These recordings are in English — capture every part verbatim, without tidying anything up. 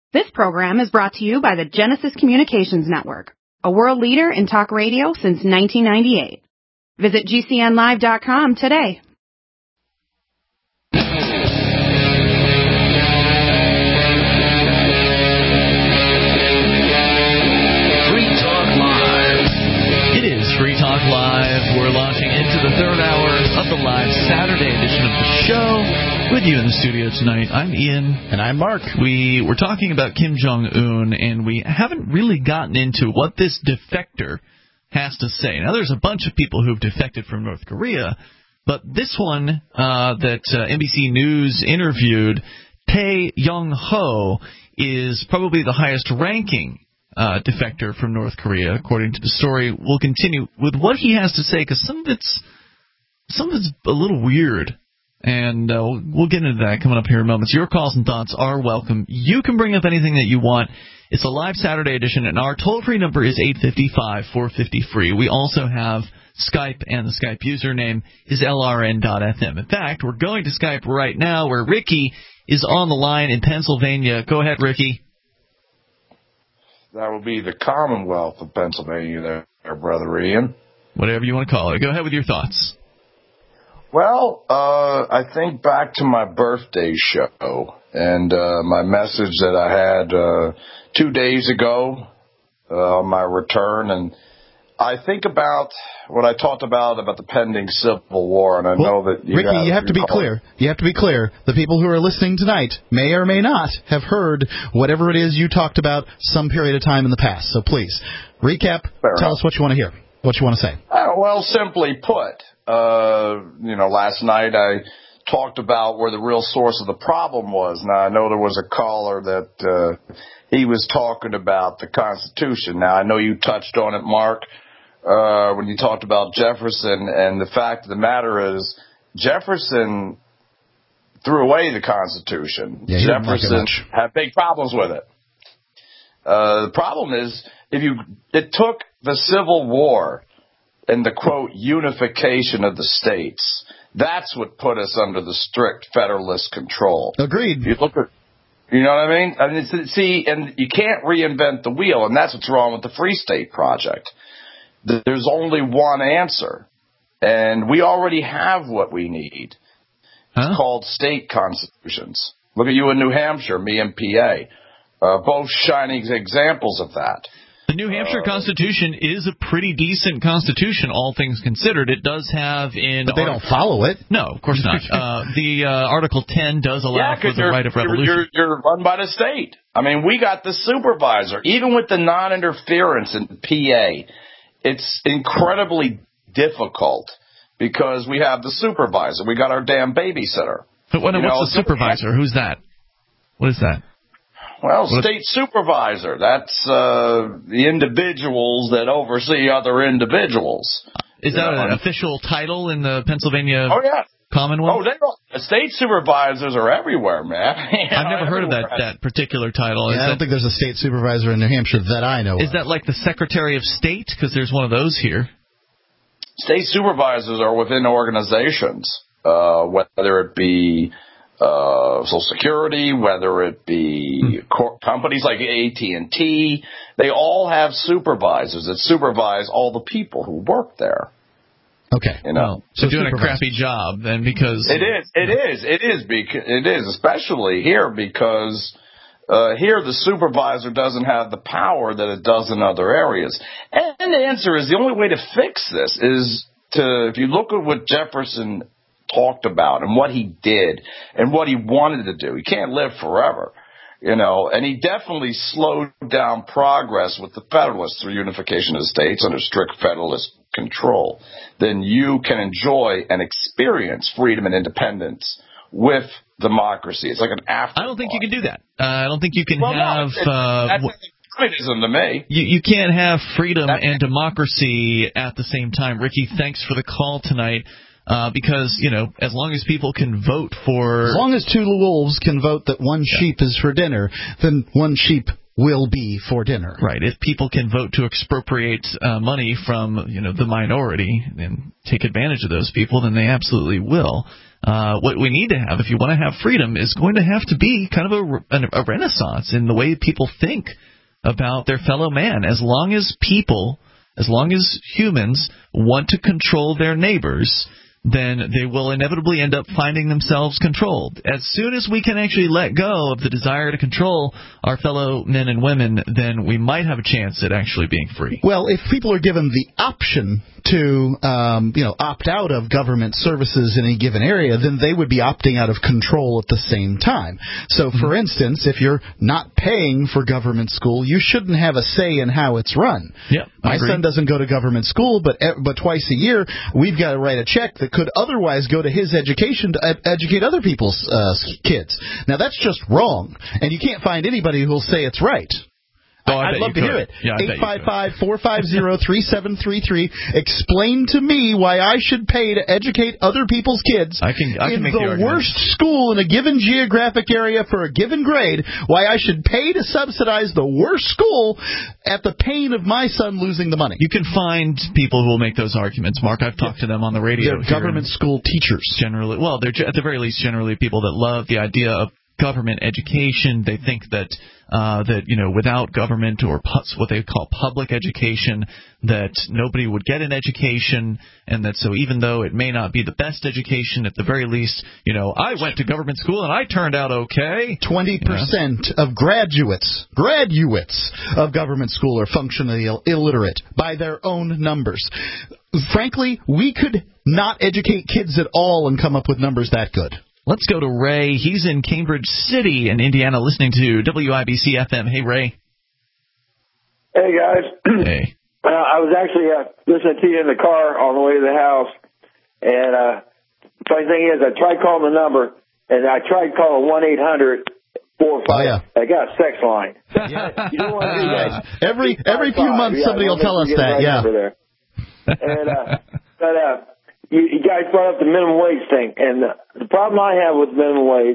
This program is brought to you by the Genesis Communications Network, a world leader in talk radio since nineteen ninety-eight. Visit G C N live dot com today. Free Talk Live. It is Free Talk Live. We're launching into the third hour of the live Saturday edition of the show. With you in the studio tonight, I'm Ian. And I'm Mark. We were talking about Kim Jong-un, and we haven't really gotten into what this defector has to say. Now, there's a bunch of people who've defected from North Korea, but this one uh, that uh, N B C News interviewed, Tae Yong-ho, is probably the highest-ranking uh, defector from North Korea, according to the story. We'll continue with what he has to say, because some of it's some of it's a little weird. And uh, we'll, we'll get into that coming up here in moments. Your calls and thoughts are welcome. You can bring up anything that you want. It's a live Saturday edition, and our toll-free number is eight five five, four five zero, free. We also have Skype, and the Skype username is L R N dot F M. In fact, we're going to Skype right now, where Ricky is on the line in Pennsylvania. Go ahead, Ricky. That will be the Commonwealth of Pennsylvania there, Brother Ian. Whatever you want to call it. Go ahead with your thoughts. Well, uh, I think back to my birthday show and uh, my message that I had uh, two days ago uh, on my return, and I think about what I talked about about the pending civil war, and I well, know that you Ricky, have, you have to be clear. You have to be clear. The people who are listening tonight may or may not have heard whatever it is you talked about some period of time in the past. So please, recap. Fair tell enough. us what you want to hear, what you want to say. Uh, well, simply put, Uh, you know, last night I talked about where the real source of the problem was. Now, I know there was a caller that uh, he was talking about the Constitution. Now, I know you touched on it, Mark, uh, when you talked about Jefferson. And the fact of the matter is Jefferson threw away the Constitution. Yeah, Jefferson like had big problems with it. Uh, the problem is if you it took the Civil War and the, quote, unification of the states. That's what put us under the strict federalist control. Agreed. You look at, you know what I mean? I mean, see, and you can't reinvent the wheel, and that's what's wrong with the Free State Project. There's only one answer, and we already have what we need. Huh? It's called state constitutions. Look at you in New Hampshire, me in P A. Uh, both shining examples of that. The New Hampshire Constitution is a pretty decent constitution, all things considered. It does have in... But they don't follow it. No, of course not. uh, the uh, Article ten does allow yeah, for the right of revolution. You're, you're run by the state. I mean, we got the supervisor. Even with the non-interference in P A, it's incredibly difficult because we have the supervisor. We got our damn babysitter. But what, what's know, the supervisor? Who's that? What is that? Well, state supervisor, that's uh, the individuals that oversee other individuals. Is that an official title in the Pennsylvania oh, yeah. Commonwealth? Oh, they don't, state supervisors are everywhere, man. I've never heard of that, that particular title. Yeah, I don't think there's a state supervisor in New Hampshire that I know of. Is that like the Secretary of State? Because there's one of those here. State supervisors are within organizations, uh, whether it be... Uh, Social Security, whether it be hmm. co- companies like A T and T, they all have supervisors that supervise all the people who work there. Okay. You know, well, so doing a crappy job then because it is, it is, it is, because it is, especially here because uh, here the supervisor doesn't have the power that it does in other areas. And the answer is the only way to fix this is to, if you look at what Jefferson talked about and what he did and what he wanted to do. He can't live forever, you know, and he definitely slowed down progress with the Federalists through unification of the states under strict Federalist control. Then you can enjoy and experience freedom and independence with democracy. It's like an afterthought. I don't think you can do that. Uh, I don't think you can well, have... No, it, uh, that's communism to me. You, you can't have freedom that's and democracy at the same time. Ricky, thanks for the call tonight. Uh, because, you know, as long as people can vote for... As long as two wolves can vote that one yeah. sheep is for dinner, then one sheep will be for dinner. Right. If people can vote to expropriate uh, money from, you know, the minority and take advantage of those people, then they absolutely will. uh, what we need to have, if you want to have freedom, is going to have to be kind of a, a renaissance in the way people think about their fellow man. As long as people, as long as humans want to control their neighbors, then they will inevitably end up finding themselves controlled. As soon as we can actually let go of the desire to control our fellow men and women, then we might have a chance at actually being free. Well, if people are given the option to, um, you know, opt out of government services in a given area, then they would be opting out of control at the same time. So, for mm-hmm. instance, if you're not paying for government school, you shouldn't have a say in how it's run. Yep, My son doesn't go to government school, but but twice a year we've got to write a check that could otherwise go to his education to ed- educate other people's uh, kids. Now, that's just wrong, and you can't find anybody who will say it's right. Oh, I I'd love to could. hear it. Yeah, eight five five, four five zero, three seven three three. Explain to me why I should pay to educate other people's kids I can, I can in make the, the worst school in a given geographic area for a given grade, why I should pay to subsidize the worst school at the pain of my son losing the money. You can find people who will make those arguments, Mark. I've talked to them on the radio. They're government school teachers. Generally, well, they're at the very least generally people that love the idea of government education. They think that uh, that you know without government or pu- what they call public education, that nobody would get an education, and that so even though it may not be the best education, at the very least, you know, I went to government school and I turned out okay. Twenty percent yeah. of graduates, graduates of government school are functionally Ill- illiterate by their own numbers. Frankly, we could not educate kids at all and come up with numbers that good. Let's go to Ray. He's in Cambridge City in Indiana listening to W I B C F M. Hey, Ray. Hey, guys. Hey. Uh, I was actually uh, listening to you in the car on the way to the house, and uh, the funny thing is I tried calling the number, and I tried calling one eight hundred four five. Oh, yeah. I got a sex line. Yeah. You don't want to do that. Every, every few months yeah, somebody will tell us that, yeah. There. And, uh, but, uh, You, you guys brought up the minimum wage thing, and the, the problem I have with minimum wage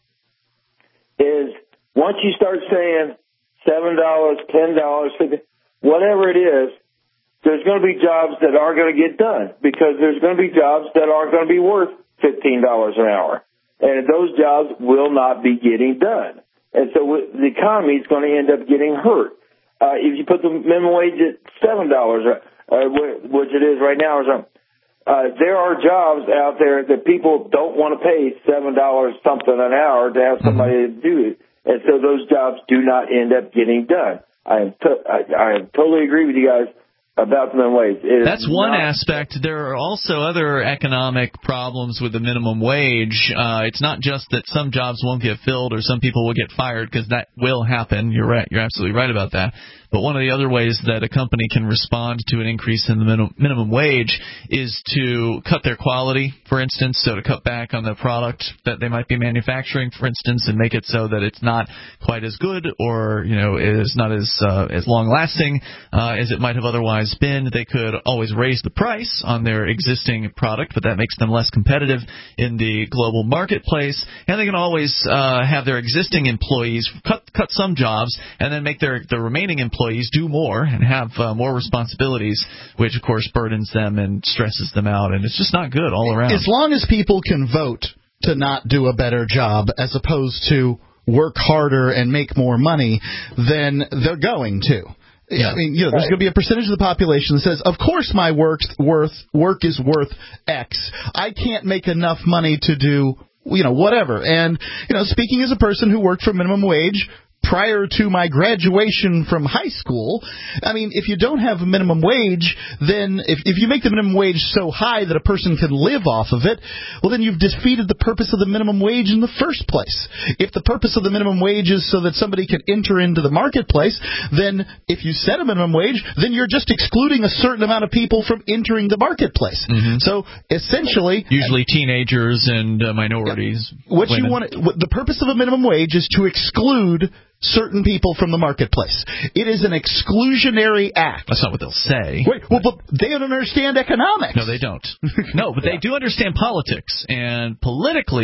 is once you start saying seven dollars, ten dollars, whatever it is, there's going to be jobs that aren't going to get done because there's going to be jobs that aren't going to be worth fifteen dollars an hour, and those jobs will not be getting done. And so the economy is going to end up getting hurt. Uh, if you put the minimum wage at seven dollars, uh, which it is right now or something, Uh, there are jobs out there that people don't want to pay seven dollars something an hour to have somebody to do it. And so those jobs do not end up getting done. I am to- I, I totally agree with you guys about the minimum wage. It That's one not- aspect. There are also other economic problems with the minimum wage. Uh, it's not just that some jobs won't get filled or some people will get fired, because that will happen. You're right. You're absolutely right about that. But one of the other ways that a company can respond to an increase in the minimum, minimum wage is to cut their quality, for instance, so to cut back on the product that they might be manufacturing, for instance, and make it so that it's not quite as good or, you know, is not as uh, as long-lasting uh, as it might have otherwise been. They could always raise the price on their existing product, but that makes them less competitive in the global marketplace. And they can always uh, have their existing employees cut cut some jobs and then make their the remaining employees do more and have uh, more responsibilities, which, of course, burdens them and stresses them out. And it's just not good all around. As long as people can vote to not do a better job as opposed to work harder and make more money, then they're going to. Yeah. I mean, you know, there's going to be a percentage of the population that says, of course my work's worth, work is worth X. I can't make enough money to do, you know, whatever. And, you know, speaking as a person who worked for minimum wage prior to my graduation from high school, I mean, if you don't have a minimum wage, then if, if you make the minimum wage so high that a person can live off of it, well, then you've defeated the purpose of the minimum wage in the first place. If the purpose of the minimum wage is so that somebody can enter into the marketplace, then if you set a minimum wage, then you're just excluding a certain amount of people from entering the marketplace. Mm-hmm. So essentially, usually teenagers and uh, minorities. Yeah, what women. you want, what, the purpose of a minimum wage is to exclude certain people from the marketplace. It is an exclusionary act. That's not what they'll say. Wait, well, but they don't understand economics. No, they don't. No, but they do understand politics. And politically,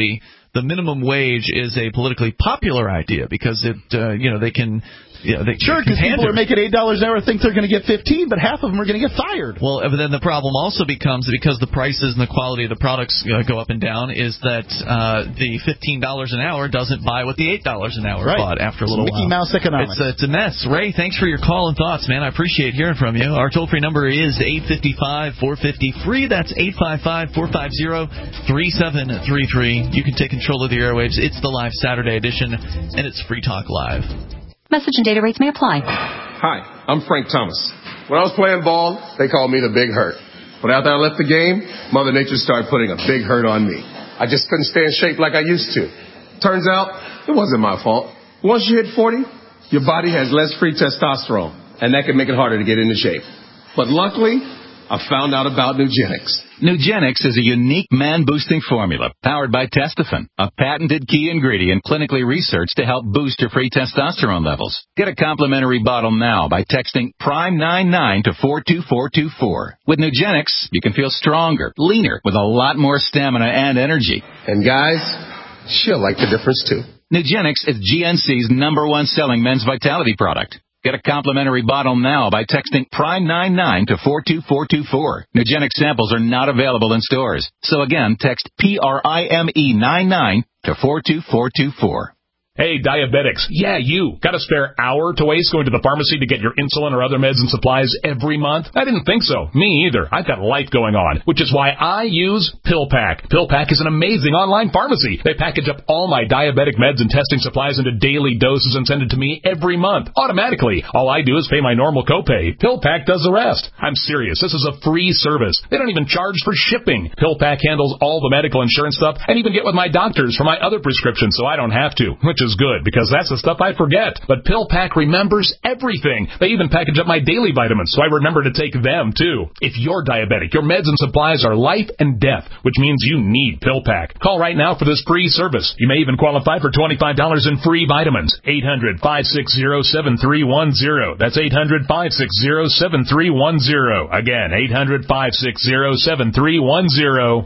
the minimum wage is a politically popular idea because it, uh, you know, they can. Yeah, they, sure, because people are making eight dollars an hour think they're going to get fifteen, but half of them are going to get fired. Well, but then the problem also becomes, because the prices and the quality of the products uh, go up and down, is that uh, the fifteen dollars an hour doesn't buy what the eight dollars an hour right. bought after a it's little Mickey while. Mouse economics. It's, uh, it's a mess. Ray, thanks for your call and thoughts, man. I appreciate hearing from you. Our toll-free number is eight five five, four five zero, free. That's eight five five, four five zero, three seven three three. You can take control of the airwaves. It's the live Saturday edition, and it's Free Talk Live. Message and data rates may apply. Hi, I'm Frank Thomas. When I was playing ball, they called me the Big Hurt. But after I left the game, Mother Nature started putting a big hurt on me. I just couldn't stay in shape like I used to. Turns out, it wasn't my fault. Once you hit forty, your body has less free testosterone, and that can make it harder to get into shape. But luckily, I found out about Nugenix. Nugenix is a unique man-boosting formula powered by Testofen, a patented key ingredient clinically researched to help boost your free testosterone levels. Get a complimentary bottle now by texting prime nine nine to four two four two four. With Nugenix, you can feel stronger, leaner, with a lot more stamina and energy. And guys, she'll like the difference too. Nugenix is G N C's number one selling men's vitality product. Get a complimentary bottle now by texting prime nine nine to four two four two four. Nugenix samples are not available in stores. So again, text P R I M E nine nine to four two four two four. Hey, diabetics. Yeah, you. Got a spare hour to waste going to the pharmacy to get your insulin or other meds and supplies every month? I didn't think so. Me either. I've got life going on, which is why I use PillPack. PillPack is an amazing online pharmacy. They package up all my diabetic meds and testing supplies into daily doses and send it to me every month, automatically. All I do is pay my normal copay. PillPack does the rest. I'm serious. This is a free service. They don't even charge for shipping. PillPack handles all the medical insurance stuff and even get with my doctors for my other prescriptions so I don't have to, which is good because that's the stuff I forget. But PillPack remembers everything. They even package up my daily vitamins so I remember to take them too. If you're diabetic, your meds and supplies are life and death, which means you need PillPack. Call right now for this free service. You may even qualify for twenty-five dollars in free vitamins. eight hundred, five six zero, seven three one zero. That's eight hundred, five six zero, seven three one zero. Again, eight hundred, five six zero, seven three one zero.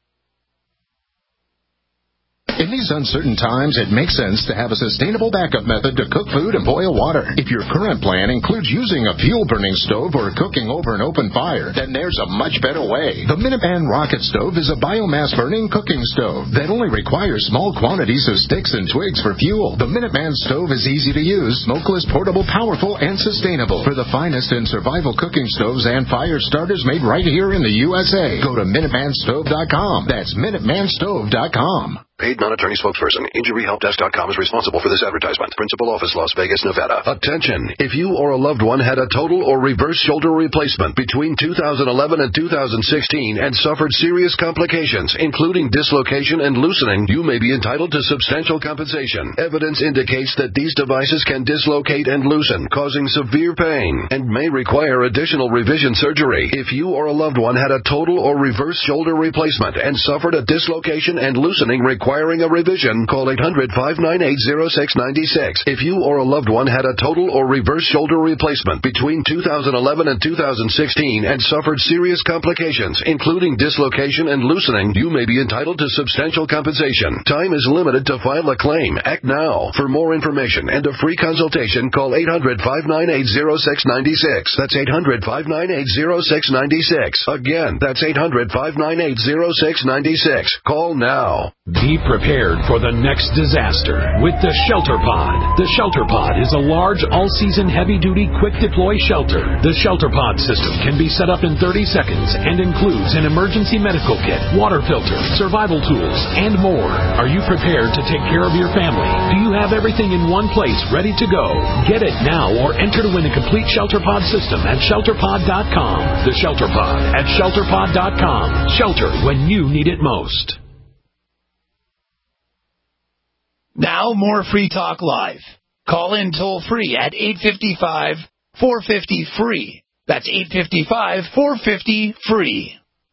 In these uncertain times, it makes sense to have a sustainable backup method to cook food and boil water. If your current plan includes using a fuel-burning stove or cooking over an open fire, then there's a much better way. The Minuteman Rocket Stove is a biomass-burning cooking stove that only requires small quantities of sticks and twigs for fuel. The Minuteman Stove is easy to use, smokeless, portable, powerful, and sustainable. For the finest in survival cooking stoves and fire starters made right here in the U S A, go to Minuteman Stove dot com. That's Minuteman Stove dot com. Paid non-attorney spokesperson. Injury Help Desk dot com is responsible for this advertisement. Principal office, Las Vegas, Nevada. Attention! If you or a loved one had a total or reverse shoulder replacement between two thousand eleven and two thousand sixteen and suffered serious complications, including dislocation and loosening, you may be entitled to substantial compensation. Evidence indicates that these devices can dislocate and loosen, causing severe pain, and may require additional revision surgery. If you or a loved one had a total or reverse shoulder replacement and suffered a dislocation and loosening required Requiring a revision, call eight hundred, five nine eight, zero six nine six. If you or a loved one had a total or reverse shoulder replacement between two thousand eleven and two thousand sixteen and suffered serious complications, including dislocation and loosening, you may be entitled to substantial compensation. Time is limited to file a claim. Act now. For more information and a free consultation, call eight hundred, five nine eight, zero six nine six. That's eight hundred, five nine eight, zero six nine six. Again, that's eight hundred, five nine eight, zero six nine six. Call now. Be prepared for the next disaster with the Shelter Pod. The Shelter Pod is a large, all-season, heavy-duty, quick-deploy shelter. The Shelter Pod system can be set up in thirty seconds and includes an emergency medical kit, water filter, survival tools, and more. Are you prepared to take care of your family? Do you have everything in one place ready to go? Get it now or enter to win a complete Shelter Pod system at shelter pod dot com. The Shelter Pod at shelter pod dot com. Shelter when you need it most. Now, more Free Talk Live. Call in toll-free at eight five five, four five zero, free. That's eight five five, four five zero, free.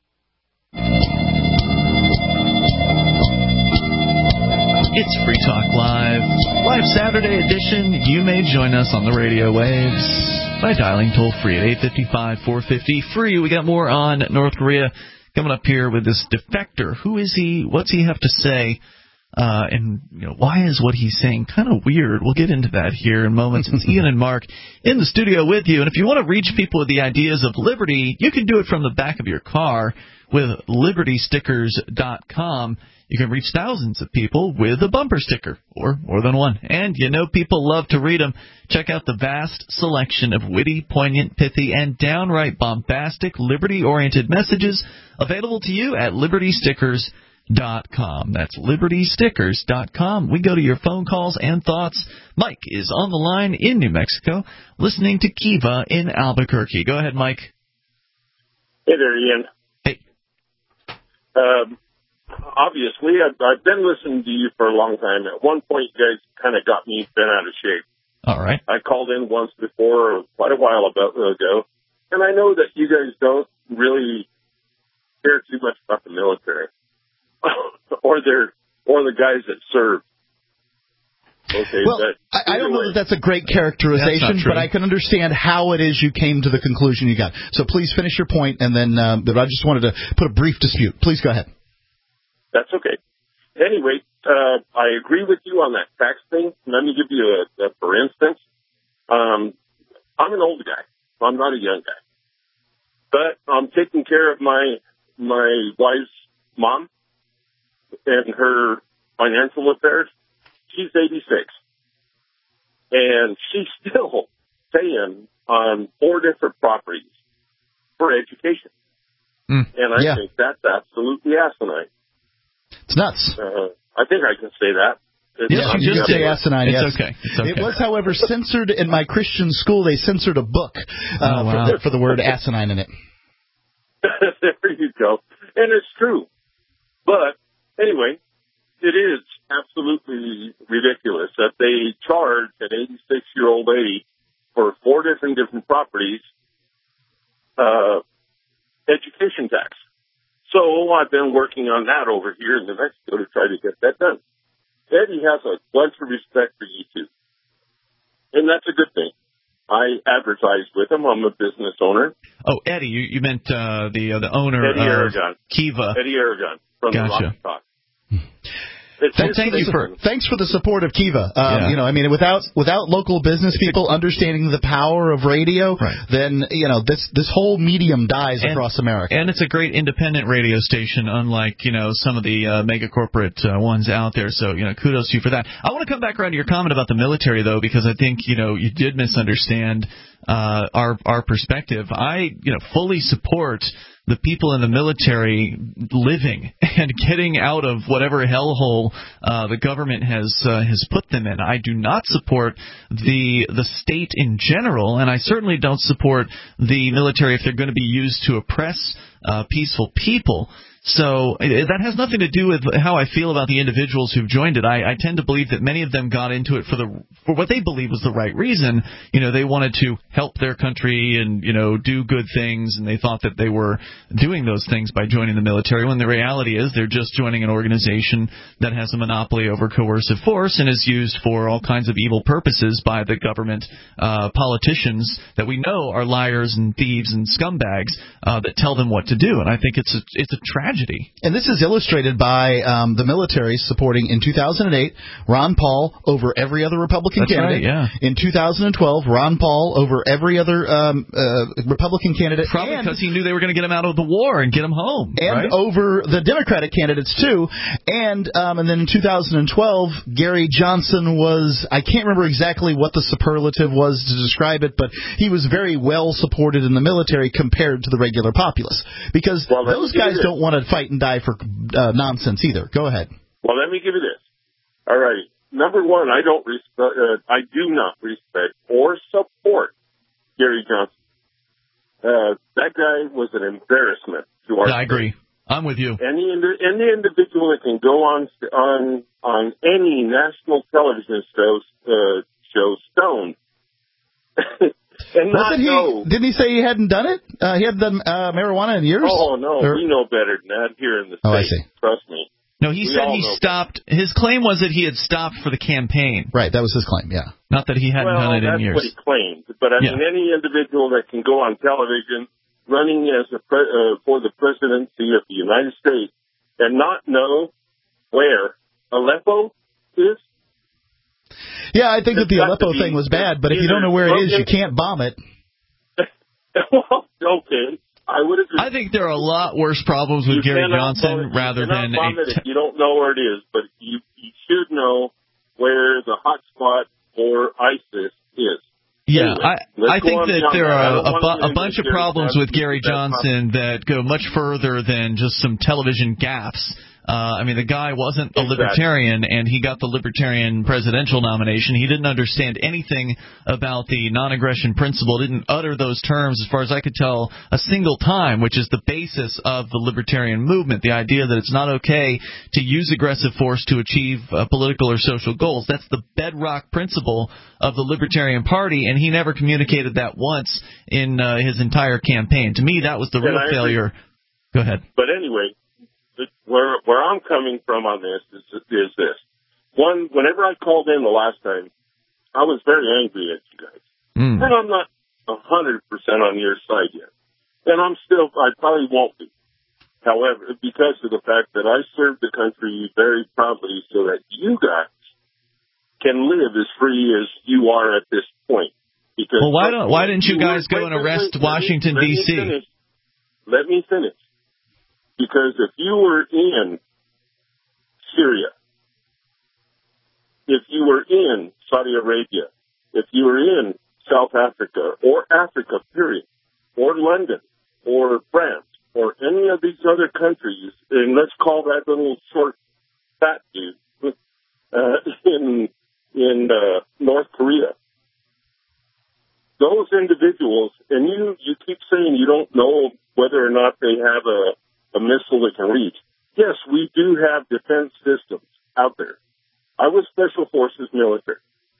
It's Free Talk Live. Live Saturday edition. You may join us on the radio waves by dialing toll-free at eight five five, four five zero, free. We got more on North Korea coming up here with this defector. Who is he? What's he have to say Uh, and you know, why is what he's saying kind of weird? We'll get into that here in moments. It's Ian and Mark in the studio with you. And if you want to reach people with the ideas of liberty, you can do it from the back of your car with liberty stickers dot com. You can reach thousands of people with a bumper sticker, or more than one. And you know people love to read them. Check out the vast selection of witty, poignant, pithy, and downright bombastic, liberty-oriented messages available to you at liberty stickers dot com. That's liberty stickers dot com. We go to your phone calls and thoughts. Mike is on the line in New Mexico, listening to Kiva in Albuquerque. Go ahead, Mike. Hey there, Ian. Hey. Um, obviously, I've, I've been listening to you for a long time. At one point, you guys kind of got me bent out of shape. All right. I called in once before, quite a while ago, and I know that you guys don't really care too much about the military or their or the guys that serve. Okay, well, but I, I don't know that that's a great characterization, but I can understand how it is you came to the conclusion you got. So please finish your point, and then uh, but I just wanted to put a brief dispute. Please go ahead. That's okay. Anyway, uh, I agree with you on that tax thing. Let me give you a, a for instance. Um, I'm an old guy. I'm not a young guy. But I'm taking care of my my wife's mom and her financial affairs. She's eighty-six. And she's still paying on four different properties for education. Mm, and I yeah. think that's absolutely asinine. It's nuts. Uh, I think I can say that. It's Yes, you just say asinine. It's yes. okay. It's okay. It was, however, censored in my Christian school. They censored a book uh, oh, wow. for, the, for the word asinine in it. There you go. And it's true. But anyway, it is absolutely ridiculous that they charge an eighty-six-year-old lady for four different different properties uh, education tax. So I've been working on that over here in New Mexico to try to get that done. Eddie has a bunch of respect for you two, and that's a good thing. I advertise with him. I'm a business owner. Oh, Eddie, you, you meant uh, the uh, the owner Eddie of Aragon. Kiva. Eddie Aragon from Gotcha. the Rocky Talk. Thank, thank you for thanks for the support of Kiva. Um, Yeah. You know, I mean, without without local business people understanding the power of radio, Right. then you know this this whole medium dies And- across America. And it's a great independent radio station, unlike, you know, some of the uh, mega corporate uh, ones out there. So, you know, kudos to you for that. I want to come back around to your comment about the military, though, because I think, you know, you did misunderstand uh, our our perspective. I, you know, fully support the people in the military living and getting out of whatever hellhole uh, the government has uh, has put them in. I do not support the the state in general, and I certainly don't support the military if they're going to be used to oppress uh, peaceful people. So that has nothing to do with how I feel about the individuals who've joined it. I, I tend to believe that many of them got into it for the for what they believe was the right reason. You know, they wanted to help their country and, you know, do good things, and they thought that they were doing those things by joining the military, when the reality is they're just joining an organization that has a monopoly over coercive force and is used for all kinds of evil purposes by the government uh, politicians that we know are liars and thieves and scumbags uh, that tell them what to do. And I think it's a, it's a tragedy. And this is illustrated by um, the military supporting, in two thousand eight, Ron Paul over every other Republican That's candidate. right, yeah. In two thousand twelve, Ron Paul over every other um, uh, Republican candidate. Probably and, because he knew they were going to get him out of the war and get him home. And right? over the Democratic candidates, too. And um, and then in two thousand twelve, Gary Johnson was, I can't remember exactly what the superlative was to describe it, but he was very well supported in the military compared to the regular populace. Because well, those guys don't want to fight and die for uh, nonsense either. Go ahead. Well, let me give you this. All right. Number one, I don't respect, uh, I do not respect or support Gary Johnson. Uh, that guy was an embarrassment to our. Yeah, I agree. I'm with you. Any indi- any individual that can go on on on any national television show uh, show stoned. And not Wasn't he? know. Didn't he say he hadn't done it? Uh, he hadn't done uh, marijuana in years. Oh no, Or- we know better than that here in the Oh, I States. see. Trust me. No, he We said all he know stopped. His claim was that he had stopped for the campaign. Right, that was his claim. Yeah. Not that he hadn't well, done it that's in years. what he claimed. But I Yeah. mean, any individual that can go on television running as a pre- uh, for the presidency of the United States and not know where Aleppo is? Yeah, I think that the It's got Aleppo to be thing was bad, but if you don't know where it is, you can't bomb it. Well, okay. I would agree. I think there are a lot worse problems with You Gary cannot Johnson bomb it. rather You cannot than bomb a it if you don't know where it is, but you, you should know where the hot spot for ISIS is. Yeah, anyway, I, I think that there are a, bu- a bunch of Gary problems Johnson with Gary Johnson that go much further than just some television gaffes. Uh, I mean, the guy wasn't a Exactly. libertarian, and he got the libertarian presidential nomination. He didn't understand anything about the non-aggression principle, didn't utter those terms, as far as I could tell, a single time, which is the basis of the libertarian movement, the idea that it's not okay to use aggressive force to achieve uh, political or social goals. That's the bedrock principle of the Libertarian Party, and he never communicated that once in uh, his entire campaign. To me, that was the And real I failure. Go ahead. But anyway, where where I'm coming from on this is, is this. One, whenever I called in the last time, I was very angry at you guys. Mm. And I'm not one hundred percent on your side yet. And I'm still, I probably won't be. However, because of the fact that I served the country very proudly so that you guys can live as free as you are at this point. Because well, why don't why didn't you guys were, go and wait, arrest wait, Washington, D D C? Let me finish. Because if you were in Syria, if you were in Saudi Arabia, if you were in South Africa or Africa, period, or London or France or any of these other countries, and let's call that little short fat dude uh, in in uh, North Korea, those individuals, and you, you keep saying you don't know whether or not they have a a missile that can reach. Yes, we do have defense systems out there. I was Special Forces military.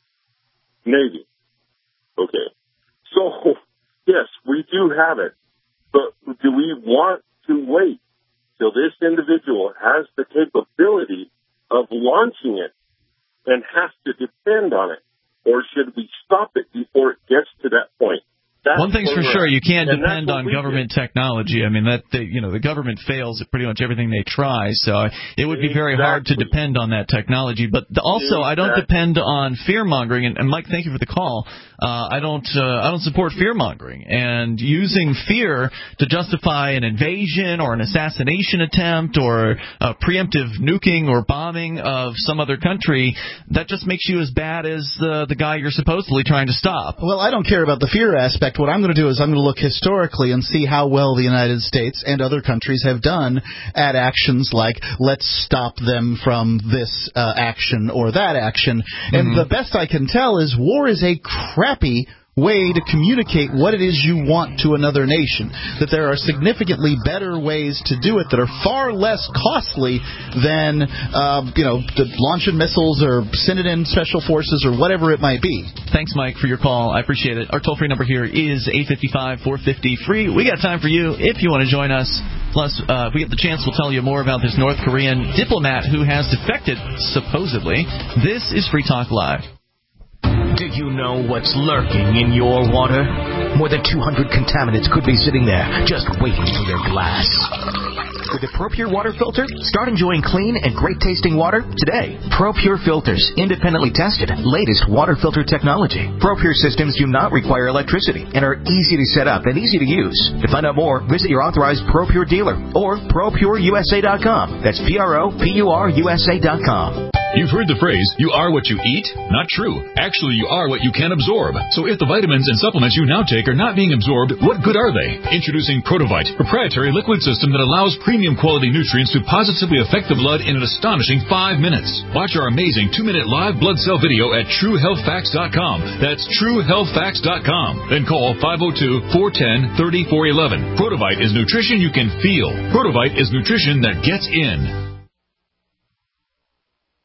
Navy. Okay. So, yes, we do have it. But do we want to wait till this individual has the capability of launching it and has to depend on it? Or should we stop it before it gets to that point? That's One thing's for sure, you can't and depend on government did. technology. I mean, that they, you know, the government fails at pretty much everything they try, so it would be very exactly. hard to depend on that technology. But the, also, exactly. I don't depend on fear mongering. And, and Mike, thank you for the call. Uh, I don't, uh, I don't support fear mongering and using fear to justify an invasion or an assassination attempt or a preemptive nuking or bombing of some other country. That just makes you as bad as the the guy you're supposedly trying to stop. Well, I don't care about the fear aspect. What I'm going to do is I'm going to look historically and see how well the United States and other countries have done at actions like let's stop them from this uh, action or that action. Mm-hmm. And the best I can tell is war is a crappy way to communicate what it is you want to another nation, that there are significantly better ways to do it that are far less costly than, uh, you know, launching missiles or sending in special forces or whatever it might be. Thanks, Mike, for your call. I appreciate it. Our toll-free number here is eight five five, four five zero, free. We got time for you if you want to join us. Plus, uh, if we get the chance, we'll tell you more about this North Korean diplomat who has defected, supposedly. This is Free Talk Live. Do you know what's lurking in your water? More than two hundred contaminants could be sitting there, just waiting for your glass. With a ProPure water filter, start enjoying clean and great-tasting water today. ProPure filters, independently tested, latest water filter technology. ProPure systems do not require electricity and are easy to set up and easy to use. To find out more, visit your authorized ProPure dealer or pro pure u s a dot com. That's P R O P U R U S A dot com. You've heard the phrase, you are what you eat? Not true. Actually, you are what you can absorb. So if the vitamins and supplements you now take are not being absorbed, what good are they? Introducing Protovite, proprietary liquid system that allows premium quality nutrients to positively affect the blood in an astonishing five minutes. Watch our amazing two-minute live blood cell video at true health facts dot com. That's true health facts dot com. Then call five oh two, four one zero, three four one one. Protovite is nutrition you can feel. Protovite is nutrition that gets in.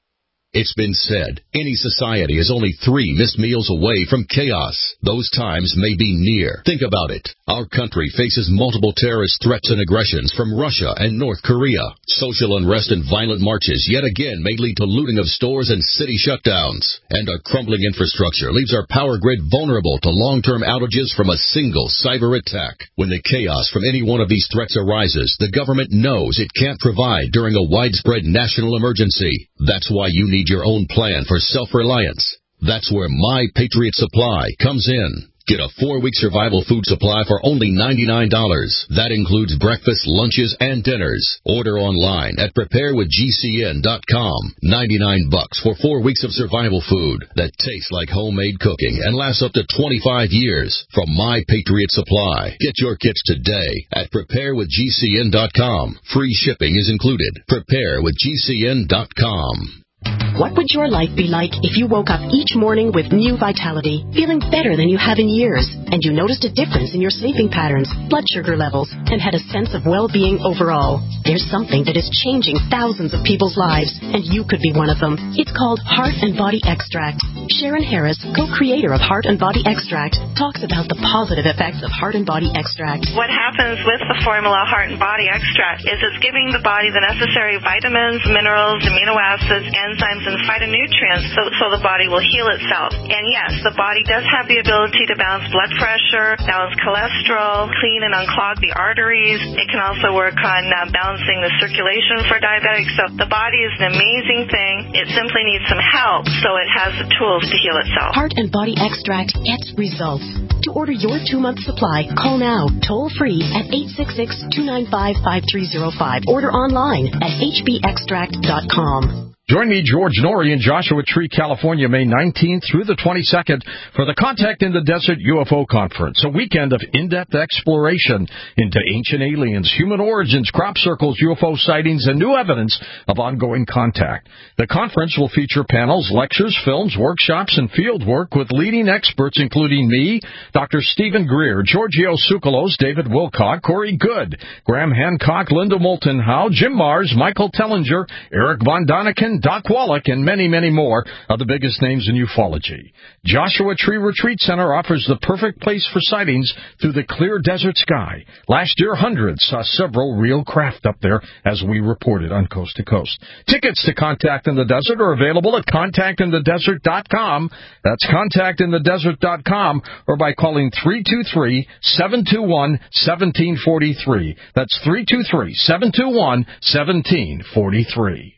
It's been said, any society is only three missed meals away from chaos. Those times may be near. Think about it. Our country faces multiple terrorist threats and aggressions from Russia and North Korea. Social unrest and violent marches yet again may lead to looting of stores and city shutdowns. And a crumbling infrastructure leaves our power grid vulnerable to long-term outages from a single cyber attack. When the chaos from any one of these threats arises, the government knows it can't provide during a widespread national emergency. That's why you need your own plan for self-reliance. That's where My Patriot Supply comes in. Get a four-week survival food supply for only ninety-nine dollars. That includes breakfast, lunches, and dinners. Order online at prepare with G C N dot com. ninety-nine bucks for four weeks of survival food that tastes like homemade cooking and lasts up to twenty-five years from My Patriot Supply. Get your kits today at prepare with G C N dot com. Free shipping is included. prepare with G C N dot com. What would your life be like if you woke up each morning with new vitality, feeling better than you have in years, and you noticed a difference in your sleeping patterns, blood sugar levels, and had a sense of well-being overall? There's something that is changing thousands of people's lives, and you could be one of them. It's called Heart and Body Extract. Sharon Harris, co-creator of Heart and Body Extract, talks about the positive effects of Heart and Body Extract. What happens with the formula Heart and Body Extract is it's giving the body the necessary vitamins, minerals, amino acids, enzymes, and phytonutrients so, so the body will heal itself. And yes, the body does have the ability to balance blood pressure, balance cholesterol, clean and unclog the arteries. It can also work on uh, balancing the circulation for diabetics. So the body is an amazing thing. It simply needs some help so it has the tools to heal itself. Heart and Body Extract gets results. To order your two-month supply, call now, toll-free at eight six six, two nine five, five three zero five. Order online at H B extract dot com. Join me, George Norrie, in Joshua Tree, California, May nineteenth through the twenty-second for the Contact in the Desert U F O Conference, a weekend of in-depth exploration into ancient aliens, human origins, crop circles, U F O sightings, and new evidence of ongoing contact. The conference will feature panels, lectures, films, workshops, and field work with leading experts including me, Doctor Stephen Greer, Giorgio Tsoukalos, David Wilcock, Corey Good, Graham Hancock, Linda Moulton Howe, Jim Mars, Michael Tellinger, Eric Von Daniken, Doc Wallach, and many, many more of the biggest names in ufology. Joshua Tree Retreat Center offers the perfect place for sightings through the clear desert sky. Last year, hundreds saw several real craft up there, as we reported on Coast to Coast. Tickets to Contact in the Desert are available at contact in the desert dot com. That's contact in the desert dot com, or by calling three two three, seven two one, one seven four three. That's three two three, seven two one, one seven four three.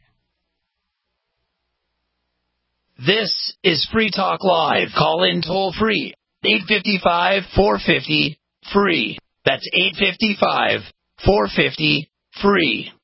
This is Free Talk Live. Call in toll free. eight five five, four five zero, free. That's eight five five, four five zero, free.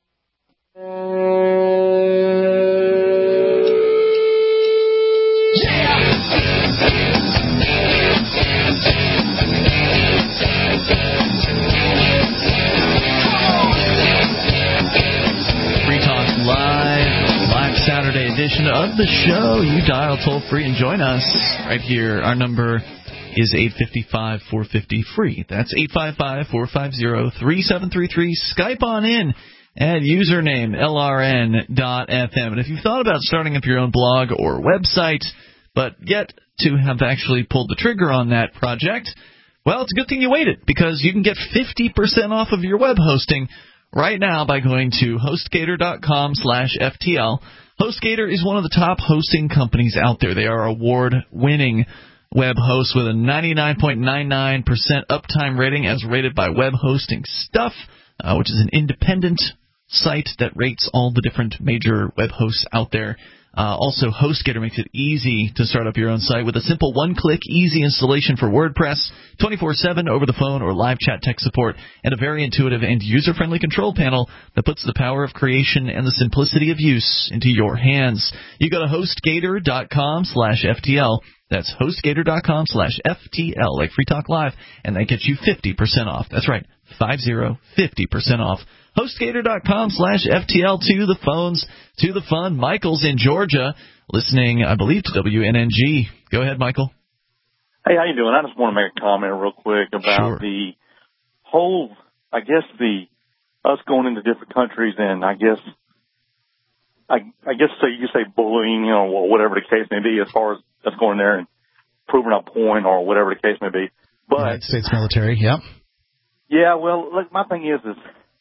Saturday edition of the show. You dial toll free and join us right here. Our number is eight five five, four five zero, free. That's eight five five, four five zero, three seven three three. Skype on in at username L R N dot F M. And if you've thought about starting up your own blog or website, but yet to have actually pulled the trigger on that project, well, it's a good thing you waited, because you can get fifty percent off of your web hosting right now by going to HostGator dot com slash F T L. HostGator is one of the top hosting companies out there. They are award-winning web hosts with a ninety-nine point nine nine percent uptime rating as rated by Web Hosting Stuff, uh, which is an independent site that rates all the different major web hosts out there. Uh, also, HostGator makes it easy to start up your own site with a simple one-click, easy installation for WordPress, twenty-four seven over the phone or live chat tech support, and a very intuitive and user-friendly control panel that puts the power of creation and the simplicity of use into your hands. You go to HostGator dot com slash F T L. That's HostGator dot com slash F T L, like Free Talk Live, and that gets you fifty percent off. That's right, five zero, fifty percent off. HostGator dot com slash F T L. To the phones, to the fun. Michael's in Georgia, listening, I believe, to W N N G. Go ahead, Michael. Hey, how you doing? I just want to make a comment real quick about sure. the whole, I guess, the us going into different countries and I guess I, I guess so you could say bullying, you know, or whatever the case may be, as far as us going there and proving a point or whatever the case may be. But United States military, yep. Yeah, well, look, my thing is, is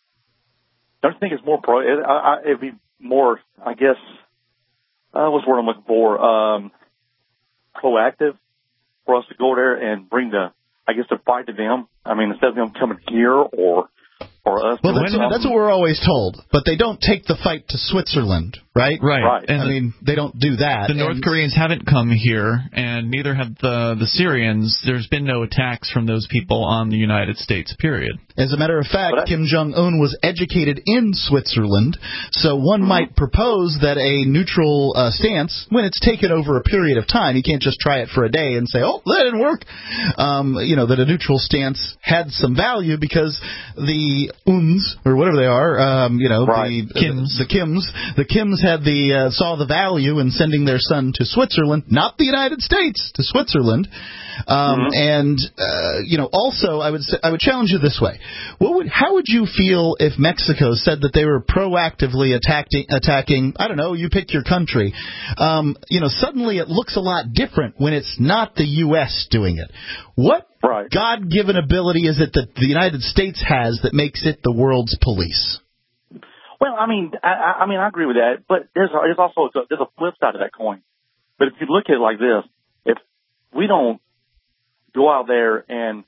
don't you think it's more pro? It, I, I, it'd be more, I guess. Uh, what's the word I'm looking for? Um, proactive for us to go there and bring the, I guess, the fight to them. I mean, instead of them coming here or or us. Well, that's, that's what we're always told. But they don't take the fight to Switzerland, right? Right. Right. And I the, mean, they don't do that. The North and, Koreans haven't come here, and neither have the, the Syrians. There's been no attacks from those people on the United States, period. As a matter of fact, Kim Jong-un was educated in Switzerland, so one mm-hmm. might propose that a neutral uh, stance, when it's taken over a period of time, you can't just try it for a day and say, oh, that didn't work, um, you know, that a neutral stance had some value because the Uns, or whatever they are, um, you know, right. the, Kims. the Kims, the Kims had the uh, saw the value in sending their son to Switzerland, not the United States, to Switzerland. Um, mm-hmm. And, uh, you know, also, I would say, I would challenge you this way. What would, how would you feel if Mexico said that they were proactively attacking, attacking, I don't know, you pick your country. Um, you know, suddenly it looks a lot different when it's not the U S doing it. What right. God-given ability is it that the United States has that makes it the world's police? Well, I mean, I, I mean, I agree with that, but there's, there's also a, there's a flip side of that coin. But if you look at it like this, if we don't go out there and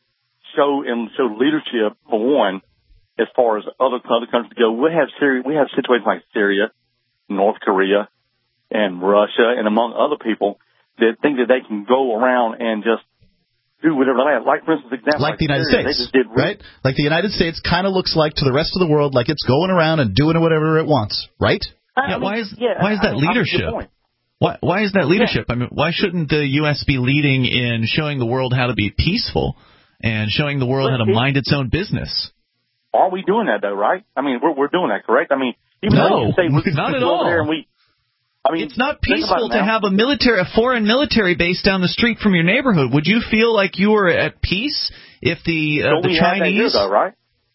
show and show leadership for one, as far as other other countries go, we have Syria, we have situations like Syria, North Korea, and Russia, and among other people that think that they can go around and just do whatever they want. Like, for instance, example, like, like the United Syria, States, they just did right? Like the United States kind of looks like to the rest of the world like it's going around and doing whatever it wants, right? Yeah, I mean, why is yeah, why is that I mean, leadership? Why why is that leadership? Yeah. I mean, why shouldn't the U S be leading in showing the world how to be peaceful and showing the world but how to it, mind its own business? Are we doing that though? Right? I mean, we're we're doing that, correct? I mean, even no, though you say we not at go all. over there and we, I mean, it's not peaceful it to have a military, a foreign military base down the street from your neighborhood. Would you feel like you were at peace if the uh, don't the we Chinese? Have that here, though, right?